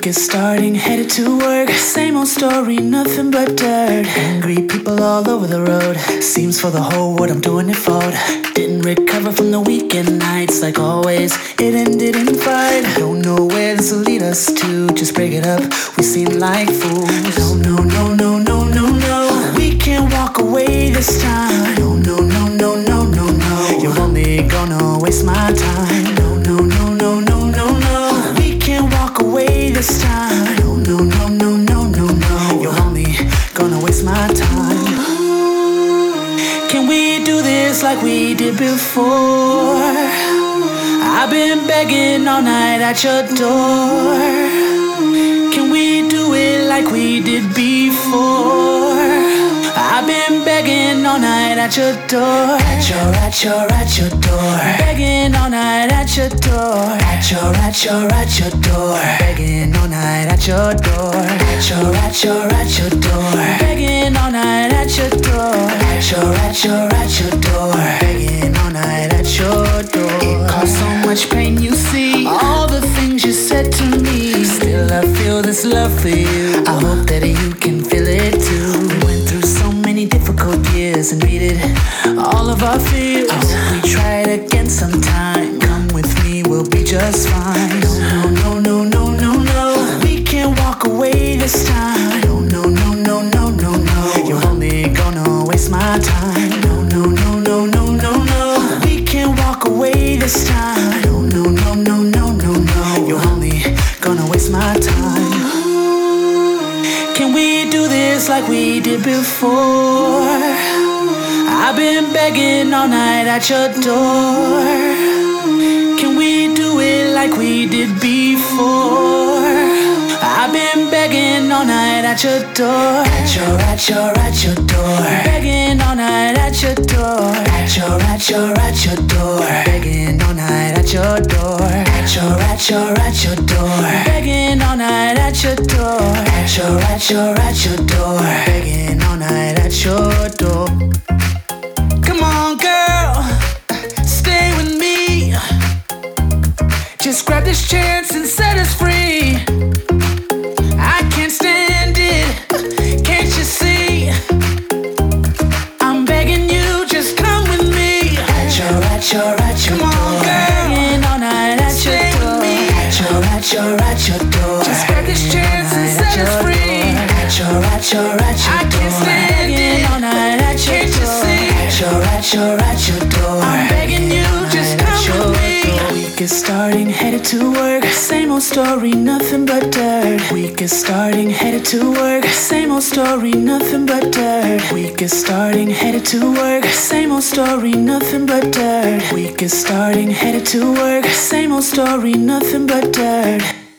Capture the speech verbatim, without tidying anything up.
is starting, headed to work. Same old story, nothing but dirt. Angry people all over the road. Seems for the whole world I'm doing it for. Didn't recover from the weekend nights. Like always, it ended in fight. Don't know where this will lead us to. Just break it up, we seem like fools. No, no, no, no, no, no, no. We can't walk away this time. No, no, no, no, no, no, no. You're only gonna waste my time. No, no, no, no, no, no, no. We can't walk away this time. No, no, no, no, no, no, no. You're only gonna waste my time. Can we do this like we did before? I've been begging all night at your door. Can we do it like we did before? I've been begging all night at your door. At your, at your, at your door. Begging all night at your door. At your, at your, at your door. Begging all night at your door. At your, at your, at your door. Begging all night at your door. At your, at your, at your door. Begging all night at your door. It caused so much pain, you see. All the things you said to me. Still I feel this love for you. I hope that you can feel it too. We went through so many difficult years and beat it all of our fears. I hope we try it again sometime. Come with me, we'll be just fine. No, no, no, no, no, no, no. We can't walk away this time. No, no, no, no, no, no, no. You're only gonna waste my time. No, no, no, no, no, no, no. We can't walk away this time. No, no, no, no, no, no, no. You're only gonna waste my time. Can we do this like we did before? I've been begging all night at your door. Can we do it like we did before? I've been begging all night at your door. At your, at your, at your door. Begging all night at your door. At your, at your, at your door. Begging all night at your door. At your, at your, at your door. Begging all night at your door. At your, at your, at your door. Begging all night at your door. Come on, girl, stay with me. Just grab this chance and set us free. I can't stand it, can't you see? I'm begging you, just come with me. At your, at your, at your door. Come on, girl, begging all night at your door. At your, at your, at your door. Just grab this chance and set us free. At your, at your, at your door. I can't stand it, all night at your can't door. You see? At your, at your, at your door. I'm begging you, just come with me. Week is starting, headed to work. Same old story, nothing but dirt. Week is starting, headed to work. Same old story, nothing but dirt. Week is starting, headed to work. Same old story, nothing but dirt. Week is starting, headed to work. Same old story, nothing but dirt.